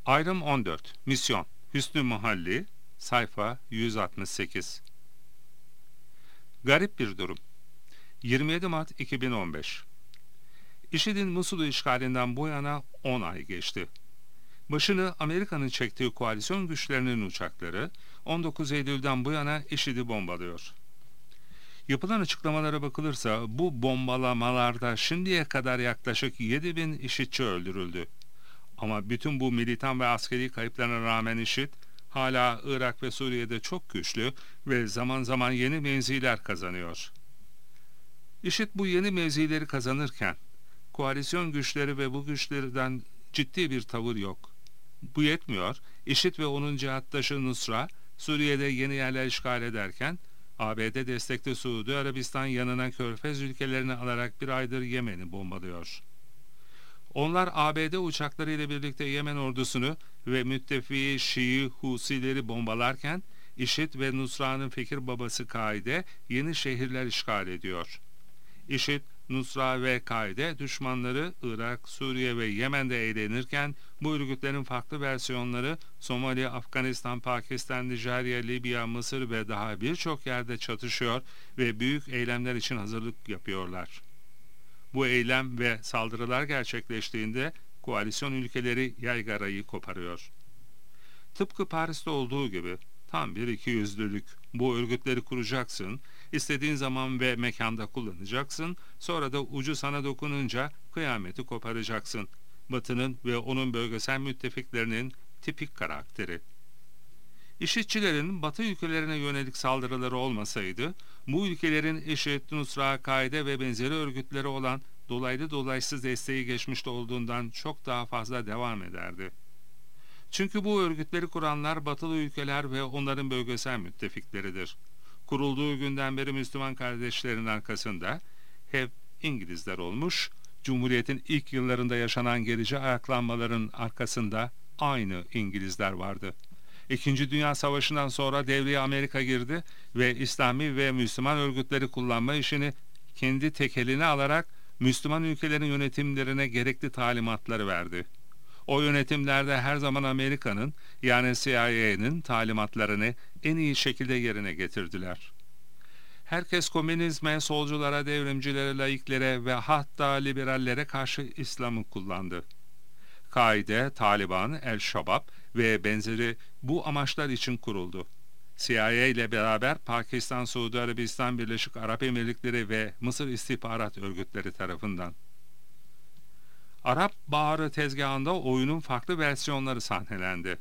Ayrım 14. Misyon. Hüsnü Muhalli. Sayfa 168. Garip bir durum. 27 Mart 2015. IŞİD'in Musul'u işgalinden bu yana 10 ay geçti. Başını Amerika'nın çektiği koalisyon güçlerinin uçakları 19 Eylül'den bu yana IŞİD'i bombalıyor. Yapılan açıklamalara bakılırsa bu bombalamalarda şimdiye kadar yaklaşık 7.000 IŞİD'çi öldürüldü. Ama bütün bu militan ve askeri kayıplarına rağmen IŞİD hala Irak ve Suriye'de çok güçlü ve zaman zaman yeni mevziler kazanıyor. IŞİD bu yeni mevzileri kazanırken koalisyon güçleri ve bu güçlerden ciddi bir tavır yok. Bu yetmiyor. IŞİD ve onun cihattaşı Nusra Suriye'de yeni yerler işgal ederken ABD destekli Suudi Arabistan yanına Körfez ülkelerini alarak bir aydır Yemen'i bombalıyor. Onlar ABD uçakları ile birlikte Yemen ordusunu ve müttefiki Şii Husileri bombalarken IŞİD ve Nusra'nın fikir babası Kaide yeni şehirler işgal ediyor. IŞİD, Nusra ve Kaide düşmanları Irak, Suriye ve Yemen'de eğlenirken bu örgütlerin farklı versiyonları Somali, Afganistan, Pakistan, Nijerya, Libya, Mısır ve daha birçok yerde çatışıyor ve büyük eylemler için hazırlık yapıyorlar. Bu eylem ve saldırılar gerçekleştiğinde koalisyon ülkeleri yaygarayı koparıyor. Tıpkı Paris'te olduğu gibi tam bir ikiyüzlülük. Bu örgütleri kuracaksın, istediğin zaman ve mekanda kullanacaksın, sonra da ucu sana dokununca kıyameti koparacaksın. Batı'nın ve onun bölgesel müttefiklerinin tipik karakteri. IŞİD'çilerin Batı ülkelerine yönelik saldırıları olmasaydı, bu ülkelerin IŞİD, Nusra, Kaide ve benzeri örgütleri olan dolaylı dolaysız desteği geçmişte olduğundan çok daha fazla devam ederdi. Çünkü bu örgütleri kuranlar Batılı ülkeler ve onların bölgesel müttefikleridir. Kurulduğu günden beri Müslüman kardeşlerin arkasında hep İngilizler olmuş, Cumhuriyet'in ilk yıllarında yaşanan gerici ayaklanmaların arkasında aynı İngilizler vardı. İkinci Dünya Savaşı'ndan sonra devreye Amerika girdi ve İslami ve Müslüman örgütleri kullanma işini kendi tekeline alarak Müslüman ülkelerin yönetimlerine gerekli talimatları verdi. O yönetimlerde her zaman Amerika'nın yani CIA'nin talimatlarını en iyi şekilde yerine getirdiler. Herkes komünizme, solculara, devrimcilere, laiklere ve hatta liberallere karşı İslam'ı kullandı. Kaide, Taliban, El-Şabab ve benzeri bu amaçlar için kuruldu. CIA ile beraber Pakistan, Suudi Arabistan, Birleşik Arap Emirlikleri ve Mısır istihbarat örgütleri tarafından. Arap Baharı tezgahında oyunun farklı versiyonları sahnelendi.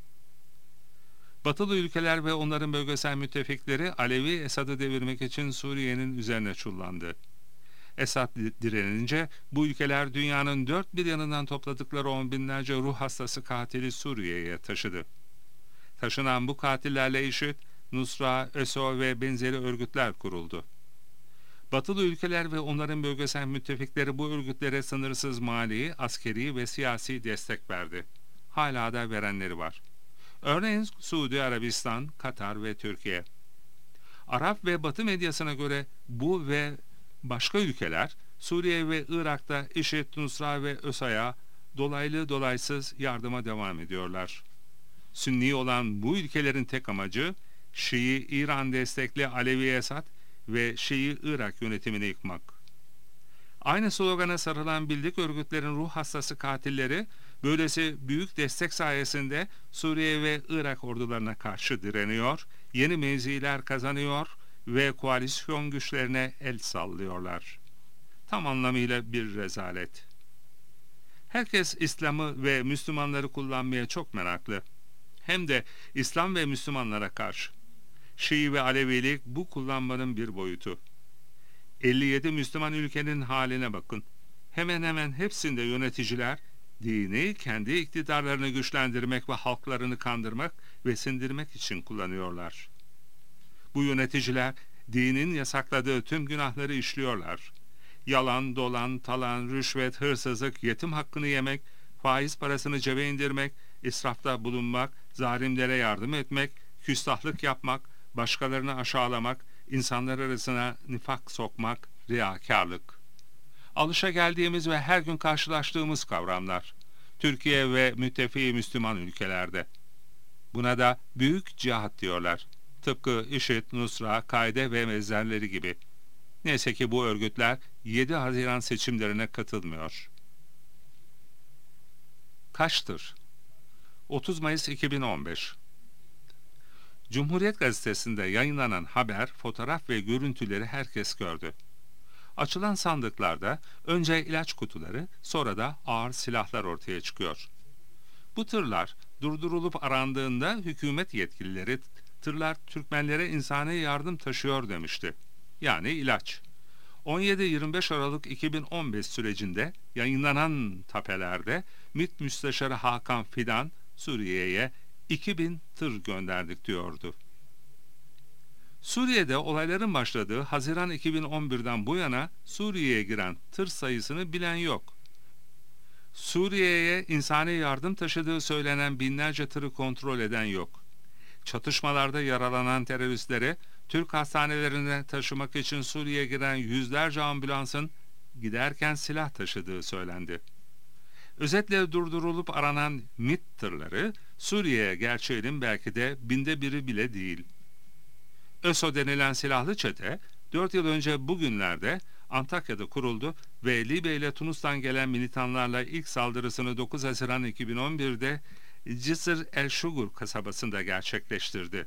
Batılı ülkeler ve onların bölgesel müttefikleri Alevi Esad'ı devirmek için Suriye'nin üzerine çullandı. Esad direnince bu ülkeler dünyanın dört bir yanından topladıkları on binlerce ruh hastası katili Suriye'ye taşıdı. Taşınan bu katillerle IŞİD, Nusra, ÖSO ve benzeri örgütler kuruldu. Batılı ülkeler ve onların bölgesel müttefikleri bu örgütlere sınırsız mali, askeri ve siyasi destek verdi. Hala da verenleri var. Örneğin Suudi Arabistan, Katar ve Türkiye. Arap ve Batı medyasına göre bu ve başka ülkeler Suriye ve Irak'ta IŞİD, Nusra ve ÖSO'ya dolaylı dolaysız yardıma devam ediyorlar. Sünni olan bu ülkelerin tek amacı Şii İran destekli Alevi Esad ve Şii Irak yönetimini yıkmak. Aynı slogana sarılan bildik örgütlerin ruh hastası katilleri böylesi büyük destek sayesinde Suriye ve Irak ordularına karşı direniyor, yeni mevziler kazanıyor ve koalisyon güçlerine el sallıyorlar. Tam anlamıyla bir rezalet. Herkes İslam'ı ve Müslümanları kullanmaya çok meraklı. Hem de İslam ve Müslümanlara karşı. Şii ve Alevilik bu kullanmanın bir boyutu. 57 Müslüman ülkenin haline bakın. Hemen hemen hepsinde yöneticiler dini kendi iktidarlarını güçlendirmek ve halklarını kandırmak ve sindirmek için kullanıyorlar. Bu yöneticiler dinin yasakladığı tüm günahları işliyorlar. Yalan, dolan, talan, rüşvet, hırsızlık, yetim hakkını yemek, faiz parasını cebe indirmek, israfta bulunmak, zalimlere yardım etmek, küstahlık yapmak, başkalarını aşağılamak, insanlar arasına nifak sokmak, riyakarlık. Alışageldiğimiz ve her gün karşılaştığımız kavramlar. Türkiye ve müttefiki Müslüman ülkelerde. Buna da büyük cihat diyorlar. Tıpkı IŞİD, Nusra, Kaide ve benzerleri gibi. Neyse ki bu örgütler 7 Haziran seçimlerine katılmıyor. Kaçtır? 30 Mayıs 2015. Cumhuriyet Gazetesi'nde yayınlanan haber, fotoğraf ve görüntüleri herkes gördü. Açılan sandıklarda önce ilaç kutuları, sonra da ağır silahlar ortaya çıkıyor. Bu tırlar durdurulup arandığında hükümet yetkilileri tırlar Türkmenlere insani yardım taşıyor demişti. Yani ilaç. 17-25 Aralık 2015 sürecinde yayınlanan tapelerde MİT Müsteşarı Hakan Fidan Suriye'ye 2000 tır gönderdik diyordu. Suriye'de olayların başladığı Haziran 2011'den bu yana Suriye'ye giren tır sayısını bilen yok. Suriye'ye insani yardım taşıdığı söylenen binlerce tırı kontrol eden yok. Çatışmalarda yaralanan teröristleri Türk hastanelerine taşımak için Suriye'ye giren yüzlerce ambulansın giderken silah taşıdığı söylendi. Özetle durdurulup aranan MİT tırları Suriye'ye gerçeğinin belki de 1/1000'i bile değil. ÖSO denilen silahlı çete 4 yıl önce bugünlerde Antakya'da kuruldu ve Libya ile Tunus'tan gelen militanlarla ilk saldırısını 9 Haziran 2011'de Cisr el-Şugur kasabasında gerçekleştirdi.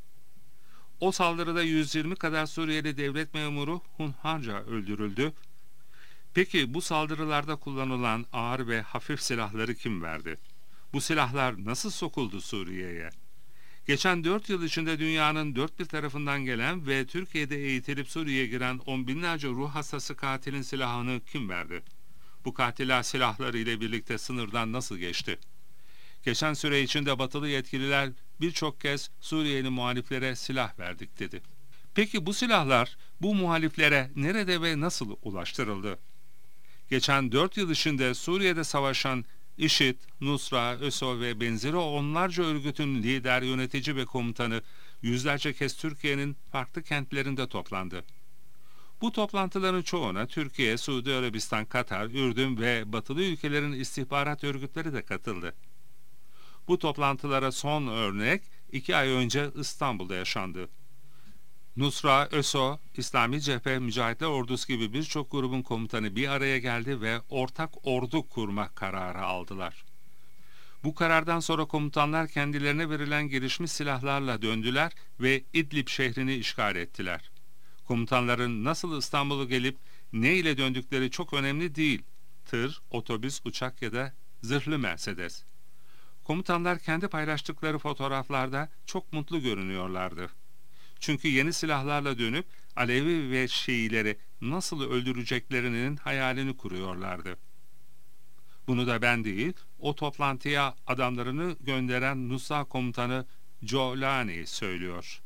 O saldırıda 120 kadar Suriyeli devlet memuru hunharca öldürüldü. Peki bu saldırılarda kullanılan ağır ve hafif silahları kim verdi? Bu silahlar nasıl sokuldu Suriye'ye? Geçen 4 yıl içinde dünyanın dört bir tarafından gelen ve Türkiye'de eğitilip Suriye'ye giren on binlerce ruh hastası katilin silahını kim verdi? Bu katiller silahları ile birlikte sınırdan nasıl geçti? Geçen süre içinde batılı yetkililer birçok kez Suriyeli muhaliflere silah verdik dedi. Peki bu silahlar bu muhaliflere nerede ve nasıl ulaştırıldı? Geçen 4 yıl içinde Suriye'de savaşan IŞİD, Nusra, ÖSO ve benzeri onlarca örgütün lider, yönetici ve komutanı yüzlerce kez Türkiye'nin farklı kentlerinde toplandı. Bu toplantıların çoğuna Türkiye, Suudi Arabistan, Katar, Ürdün ve batılı ülkelerin istihbarat örgütleri de katıldı. Bu toplantılara son örnek 2 ay önce İstanbul'da yaşandı. Nusra, ÖSO, İslami Cephe, Mücahitler Ordusu gibi birçok grubun komutanı bir araya geldi ve ortak ordu kurma kararı aldılar. Bu karardan sonra komutanlar kendilerine verilen gelişmiş silahlarla döndüler ve İdlib şehrini işgal ettiler. Komutanların nasıl İstanbul'a gelip ne ile döndükleri çok önemli değil. Tır, otobüs, uçak ya da zırhlı Mercedes. Komutanlar kendi paylaştıkları fotoğraflarda çok mutlu görünüyorlardı. Çünkü yeni silahlarla dönüp Alevi ve Şiileri nasıl öldüreceklerinin hayalini kuruyorlardı. Bunu da ben değil, o toplantıya adamlarını gönderen Nusra komutanı Jolani söylüyor.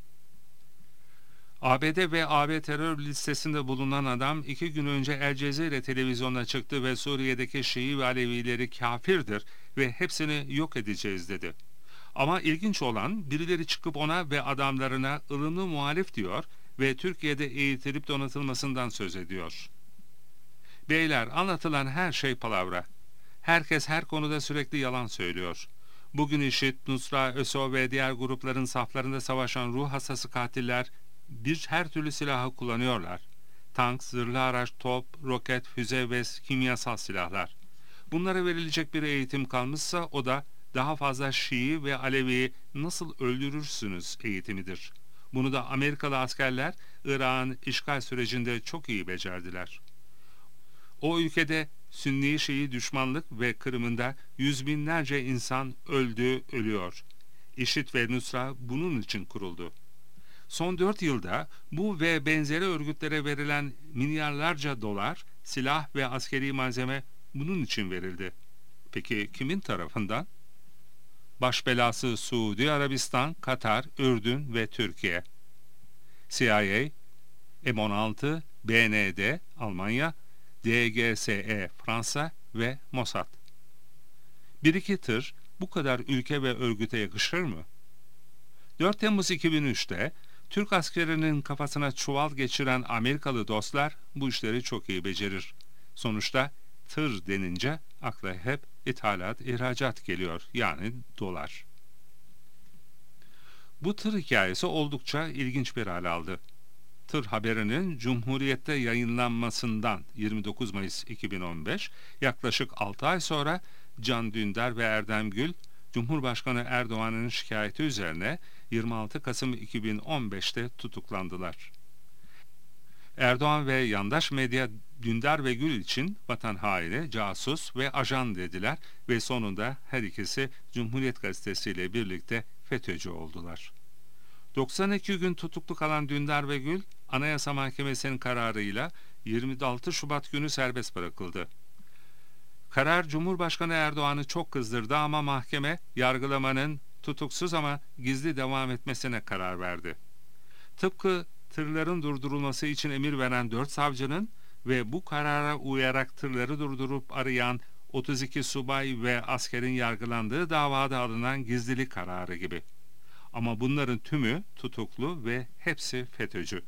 ABD ve AB terör listesinde bulunan adam 2 gün önce El Cezire televizyonuna çıktı ve Suriye'deki Şii ve Alevileri kafirdir ve hepsini yok edeceğiz dedi. Ama ilginç olan birileri çıkıp ona ve adamlarına ılımlı muhalif diyor ve Türkiye'de eğitilip donatılmasından söz ediyor. Beyler, anlatılan her şey palavra. Herkes her konuda sürekli yalan söylüyor. Bugün IŞİD, Nusra, ÖSO ve diğer grupların saflarında savaşan ruh hastası katiller her türlü silahı kullanıyorlar. Tank, zırhlı araç, top, roket, füze ve kimyasal silahlar. Bunlara verilecek bir eğitim kalmışsa o da daha fazla Şii ve Alevi'yi nasıl öldürürsünüz eğitimidir. Bunu da Amerikalı askerler Irak'ın işgal sürecinde çok iyi becerdiler. O ülkede Sünni Şii düşmanlık ve kırımında yüz binlerce insan öldü, ölüyor. IŞİD ve Nusra bunun için kuruldu. Son 4 yılda bu ve benzeri örgütlere verilen milyarlarca dolar, silah ve askeri malzeme bunun için verildi. Peki kimin tarafından? Baş belası Suudi Arabistan, Katar, Ürdün ve Türkiye. CIA, M16, BND, Almanya, DGSE, Fransa ve Mossad. 1-2 tır bu kadar ülke ve örgüte yakışır mı? 4 Temmuz 2003'te Türk askerinin kafasına çuval geçiren Amerikalı dostlar bu işleri çok iyi becerir. Sonuçta tır denince akla hep ithalat, ihracat geliyor, yani dolar. Bu tır hikayesi oldukça ilginç bir hal aldı. Tır haberinin Cumhuriyet'te yayınlanmasından 29 Mayıs 2015, yaklaşık 6 ay sonra Can Dündar ve Erdem Gül, Cumhurbaşkanı Erdoğan'ın şikayeti üzerine 26 Kasım 2015'te tutuklandılar. Erdoğan ve yandaş medya Dündar ve Gül için vatan haini, casus ve ajan dediler ve sonunda her ikisi Cumhuriyet Gazetesi ile birlikte FETÖ'cü oldular. 92 gün tutuklu kalan Dündar ve Gül, Anayasa Mahkemesi'nin kararıyla 26 Şubat günü serbest bırakıldı. Karar Cumhurbaşkanı Erdoğan'ı çok kızdırdı ama mahkeme yargılamanın tutuksuz ama gizli devam etmesine karar verdi. Tıpkı tırların durdurulması için emir veren 4 savcının ve bu karara uyarak tırları durdurup arayan 32 subay ve askerin yargılandığı davada alınan gizlilik kararı gibi. Ama bunların tümü tutuklu ve hepsi FETÖ'cü.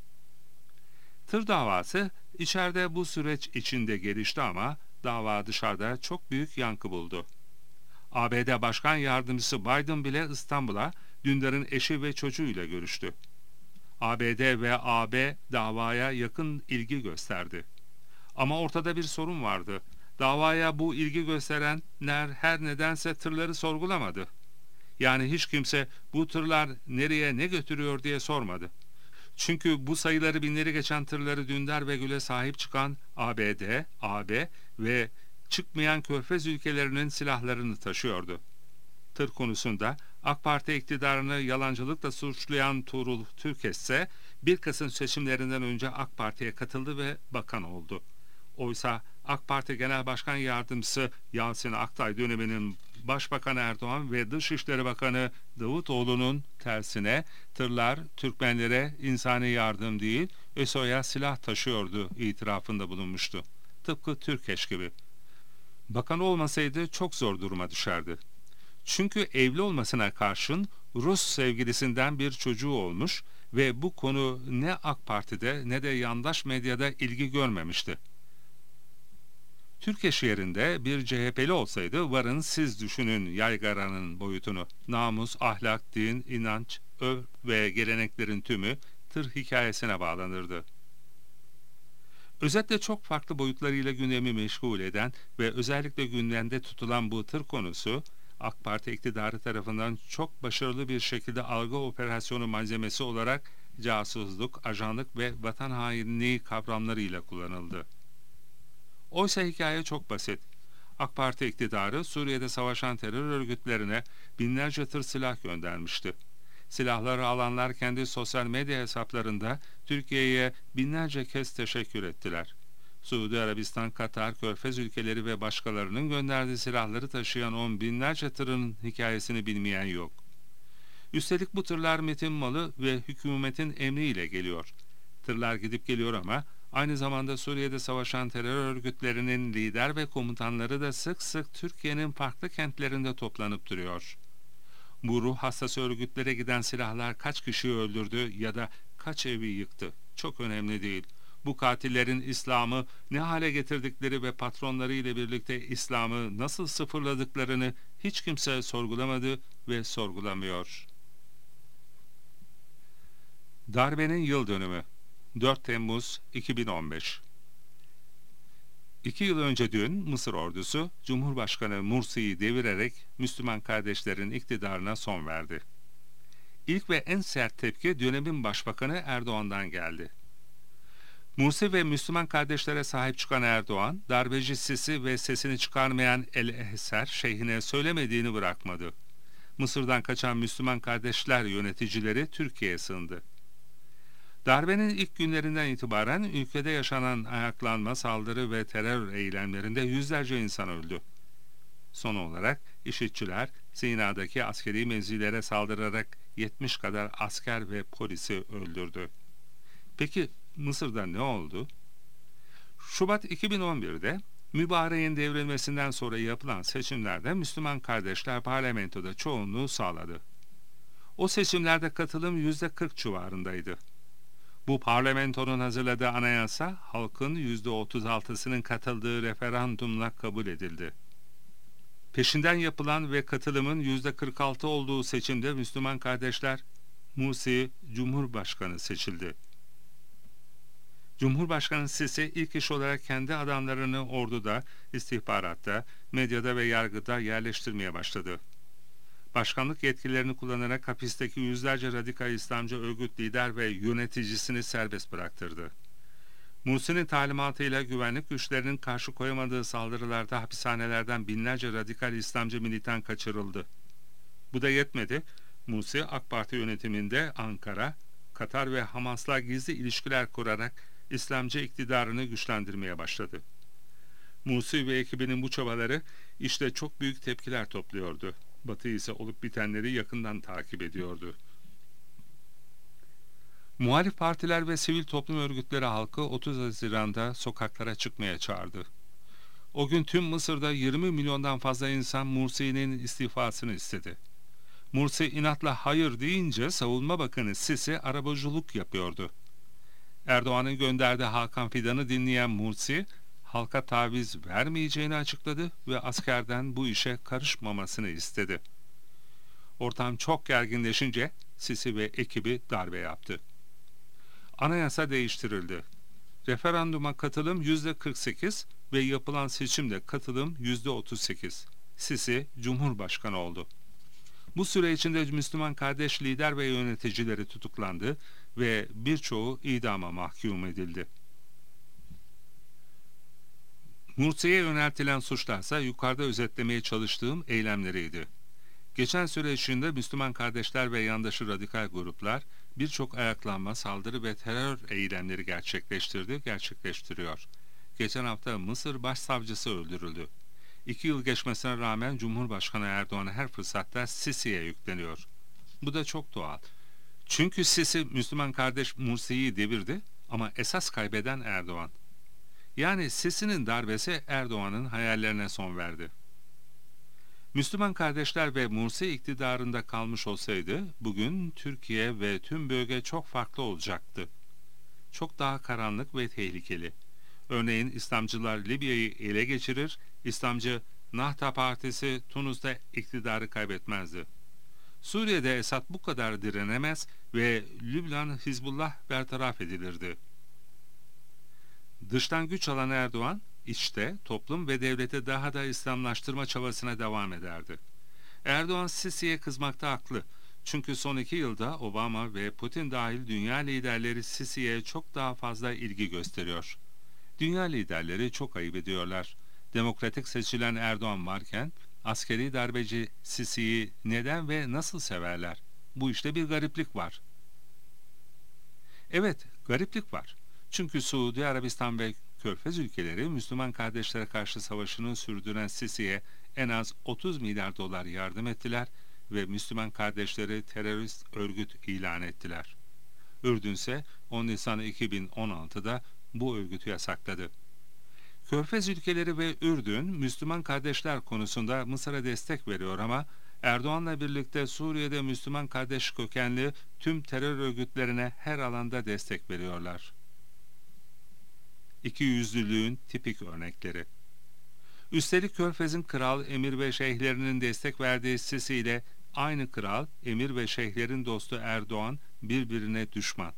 Tır davası içeride bu süreç içinde gelişti ama dava dışarıda çok büyük yankı buldu. ABD Başkan Yardımcısı Biden bile İstanbul'a Dündar'ın eşi ve çocuğuyla görüştü. ABD ve AB davaya yakın ilgi gösterdi. Ama ortada bir sorun vardı. Davaya bu ilgi gösterenler her nedense tırları sorgulamadı. Yani hiç kimse bu tırlar nereye ne götürüyor diye sormadı. Çünkü bu sayıları binleri geçen tırları Dündar ve Gül'e sahip çıkan ABD, AB ve çıkmayan Körfez ülkelerinin silahlarını taşıyordu. Tır konusunda AK Parti iktidarını yalancılıkla suçlayan Tuğrul Türkeş ise 1 Kasım seçimlerinden önce AK Parti'ye katıldı ve bakan oldu. Oysa AK Parti Genel Başkan Yardımcısı Yasin Aktay döneminin Başbakan Erdoğan ve Dışişleri Bakanı Davutoğlu'nun tersine tırlar Türkmenlere insani yardım değil, ÖSO'ya silah taşıyordu itirafında bulunmuştu. Tıpkı Türkeş gibi. Bakan olmasaydı çok zor duruma düşerdi. Çünkü evli olmasına karşın Rus sevgilisinden bir çocuğu olmuş ve bu konu ne AK Parti'de ne de yandaş medyada ilgi görmemişti. Türkeş yerinde bir CHP'li olsaydı varın siz düşünün yaygaranın boyutunu. Namus, ahlak, din, inanç, örf ve geleneklerin tümü tır hikayesine bağlanırdı. Özetle çok farklı boyutlarıyla gündemi meşgul eden ve özellikle gündemde tutulan bu tır konusu, AK Parti iktidarı tarafından çok başarılı bir şekilde algı operasyonu malzemesi olarak casusluk, ajanlık ve vatan hainliği kavramlarıyla kullanıldı. Oysa hikaye çok basit. AK Parti iktidarı Suriye'de savaşan terör örgütlerine binlerce tır silah göndermişti. Silahları alanlar kendi sosyal medya hesaplarında Türkiye'ye binlerce kez teşekkür ettiler. Suudi Arabistan, Katar, Körfez ülkeleri ve başkalarının gönderdiği silahları taşıyan on binlerce tırın hikayesini bilmeyen yok. Üstelik bu tırlar MİT'in malı ve hükümetin emriyle geliyor. Tırlar gidip geliyor ama aynı zamanda Suriye'de savaşan terör örgütlerinin lider ve komutanları da sık sık Türkiye'nin farklı kentlerinde toplanıp duruyor. Bu ruh hastası örgütlere giden silahlar kaç kişiyi öldürdü ya da kaç evi yıktı? Çok önemli değil. Bu katillerin İslam'ı ne hale getirdikleri ve patronları ile birlikte İslam'ı nasıl sıfırladıklarını hiç kimse sorgulamadı ve sorgulamıyor. Darbenin yıl dönümü 4 Temmuz 2015. 2 yıl önce dün Mısır ordusu Cumhurbaşkanı Mursi'yi devirerek Müslüman kardeşlerin iktidarına son verdi. İlk ve en sert tepki dönemin başbakanı Erdoğan'dan geldi. Mursi ve Müslüman kardeşlere sahip çıkan Erdoğan, darbeci Sisi ve sesini çıkarmayan El-Eser şeyhine söylemediğini bırakmadı. Mısır'dan kaçan Müslüman kardeşler yöneticileri Türkiye'ye sığındı. Darbenin ilk günlerinden itibaren ülkede yaşanan ayaklanma, saldırı ve terör eylemlerinde yüzlerce insan öldü. Son olarak IŞİD'çiler Sina'daki askeri mevzilere saldırarak 70 kadar asker ve polisi öldürdü. Peki Mısır'da ne oldu? Şubat 2011'de mübareğin devrilmesinden sonra yapılan seçimlerde Müslüman kardeşler parlamentoda çoğunluğu sağladı. O seçimlerde katılım %40 civarındaydı. Bu parlamentonun hazırladığı anayasa halkın %36'sının katıldığı referandumla kabul edildi. Peşinden yapılan ve katılımın %46 olduğu seçimde Müslüman kardeşler Mursi Cumhurbaşkanı seçildi. Cumhurbaşkanı Sisi ilk iş olarak kendi adamlarını orduda, istihbaratta, medyada ve yargıda yerleştirmeye başladı. Başkanlık yetkilerini kullanarak hapisteki yüzlerce radikal İslamcı örgüt lider ve yöneticisini serbest bıraktırdı. Mursi'nin talimatıyla güvenlik güçlerinin karşı koyamadığı saldırılarda hapishanelerden binlerce radikal İslamcı militan kaçırıldı. Bu da yetmedi. Mursi AK Parti yönetiminde Ankara, Katar ve Hamas'la gizli ilişkiler kurarak İslamcı iktidarını güçlendirmeye başladı. Mursi ve ekibinin bu çabaları işte çok büyük tepkiler topluyordu. Batı ise olup bitenleri yakından takip ediyordu. Muhalif partiler ve sivil toplum örgütleri halkı 30 Haziran'da sokaklara çıkmaya çağırdı. O gün tüm Mısır'da 20 milyondan fazla insan Mursi'nin istifasını istedi. Mursi inatla hayır deyince Savunma Bakanı Sisi arabuluculuk yapıyordu. Erdoğan'ın gönderdiği Hakan Fidan'ı dinleyen Mursi, halka taviz vermeyeceğini açıkladı ve askerden bu işe karışmamasını istedi. Ortam çok gerginleşince Sisi ve ekibi darbe yaptı. Anayasa değiştirildi. Referanduma katılım %48 ve yapılan seçimde katılım %38. Sisi Cumhurbaşkanı oldu. Bu süre içinde Müslüman kardeş lider ve yöneticileri tutuklandı ve birçoğu idama mahkum edildi. Mursi'ye yöneltilen suçlarsa yukarıda özetlemeye çalıştığım eylemleriydi. Geçen süre içinde Müslüman kardeşler ve yandaşı radikal gruplar birçok ayaklanma, saldırı ve terör eylemleri gerçekleştiriyor. Geçen hafta Mısır Başsavcısı öldürüldü. 2 yıl geçmesine rağmen Cumhurbaşkanı Erdoğan her fırsatta Sisi'ye yükleniyor. Bu da çok doğal. Çünkü Sisi Müslüman kardeş Mursi'yi devirdi ama esas kaybeden Erdoğan. Yani Sisi'nin darbesi Erdoğan'ın hayallerine son verdi. Müslüman kardeşler ve Mursi iktidarında kalmış olsaydı bugün Türkiye ve tüm bölge çok farklı olacaktı. Çok daha karanlık ve tehlikeli. Örneğin İslamcılar Libya'yı ele geçirir, İslamcı Nahda Partisi Tunus'ta iktidarı kaybetmezdi. Suriye'de Esad bu kadar direnemez ve Lübnan Hizbullah bertaraf edilirdi. Dıştan güç alan Erdoğan, içte toplum ve devleti daha da İslamlaştırma çabasına devam ederdi. Erdoğan Sisi'ye kızmakta haklı. Çünkü son 2 yılda Obama ve Putin dahil dünya liderleri Sisi'ye çok daha fazla ilgi gösteriyor. Dünya liderleri çok ayıp ediyorlar. Demokratik seçilen Erdoğan varken askeri darbeci Sisi'yi neden ve nasıl severler? Bu işte bir gariplik var. Evet, gariplik var. Çünkü Suudi Arabistan ve Körfez ülkeleri Müslüman kardeşlere karşı savaşını sürdüren Sisi'ye en az 30 milyar dolar yardım ettiler ve Müslüman kardeşleri terörist örgüt ilan ettiler. Ürdün ise 10 Nisan 2016'da bu örgütü yasakladı. Körfez ülkeleri ve Ürdün, Müslüman kardeşler konusunda Mısır'a destek veriyor ama Erdoğan'la birlikte Suriye'de Müslüman kardeş kökenli tüm terör örgütlerine her alanda destek veriyorlar. İkiyüzlülüğün tipik örnekleri. Üstelik Körfez'in kral, emir ve şeyhlerinin destek verdiği Sisi ile aynı kral, emir ve şeyhlerin dostu Erdoğan birbirine düşman.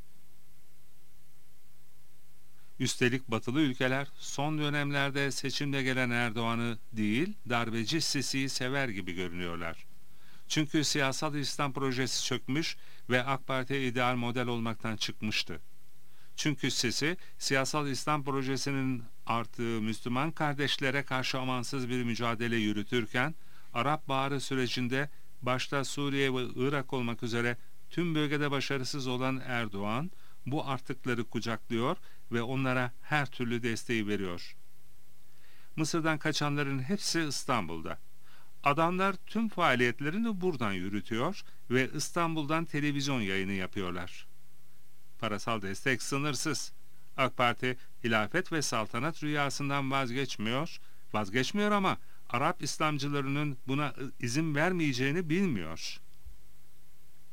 Üstelik batılı ülkeler son dönemlerde seçimde gelen Erdoğan'ı değil, darbeci Sisi'yi sever gibi görünüyorlar. Çünkü siyasal İslam projesi çökmüş ve AK Parti ideal model olmaktan çıkmıştı. Çünkü Sisi, siyasal İslam projesinin artığı Müslüman kardeşlere karşı amansız bir mücadele yürütürken, Arap Baharı sürecinde başta Suriye ve Irak olmak üzere tüm bölgede başarısız olan Erdoğan, bu artıkları kucaklıyor ve onlara her türlü desteği veriyor. Mısır'dan kaçanların hepsi İstanbul'da. Adamlar tüm faaliyetlerini buradan yürütüyor ve İstanbul'dan televizyon yayını yapıyorlar. Parasal destek sınırsız. AK Parti hilafet ve saltanat rüyasından vazgeçmiyor ama Arap İslamcılarının buna izin vermeyeceğini bilmiyor.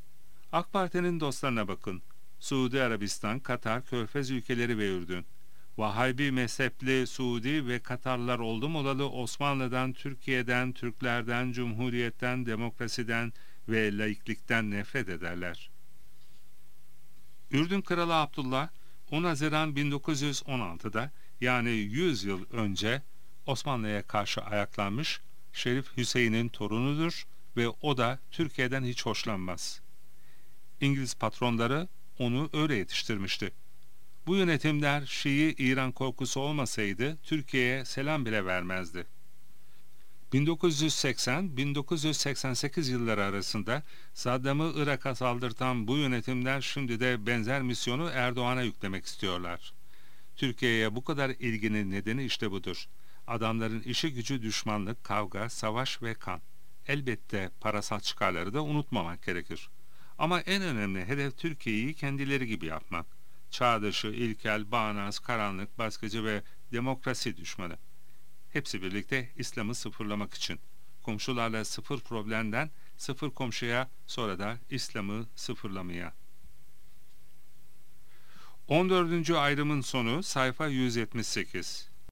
AK Parti'nin dostlarına bakın. Suudi Arabistan, Katar, Körfez ülkeleri ve Ürdün. Vahabi mezhepli Suudi ve Katarlar oldum olalı Osmanlı'dan, Türkiye'den, Türklerden, Cumhuriyet'ten, demokrasiden ve laiklikten nefret ederler. Ürdün Kralı Abdullah 10 Haziran 1916'da, yani 100 yıl önce Osmanlı'ya karşı ayaklanmış, Şerif Hüseyin'in torunudur ve o da Türkiye'den hiç hoşlanmaz. İngiliz patronları onu öyle yetiştirmişti. Bu yönetimler Şii İran korkusu olmasaydı Türkiye'ye selam bile vermezdi. 1980-1988 yılları arasında Saddam'ı Irak'a saldırtan bu yönetimler şimdi de benzer misyonu Erdoğan'a yüklemek istiyorlar. Türkiye'ye bu kadar ilginin nedeni işte budur. Adamların işi gücü düşmanlık, kavga, savaş ve kan. Elbette parasal çıkarları da unutmamak gerekir. Ama en önemli hedef Türkiye'yi kendileri gibi yapmak. Çağ dışı, ilkel, bağnaz, karanlık, baskıcı ve demokrasi düşmanı. Hepsi birlikte İslam'ı sıfırlamak için. Komşularla sıfır problemden sıfır komşuya, sonra da İslam'ı sıfırlamaya. 14. ayrımın sonu sayfa 178.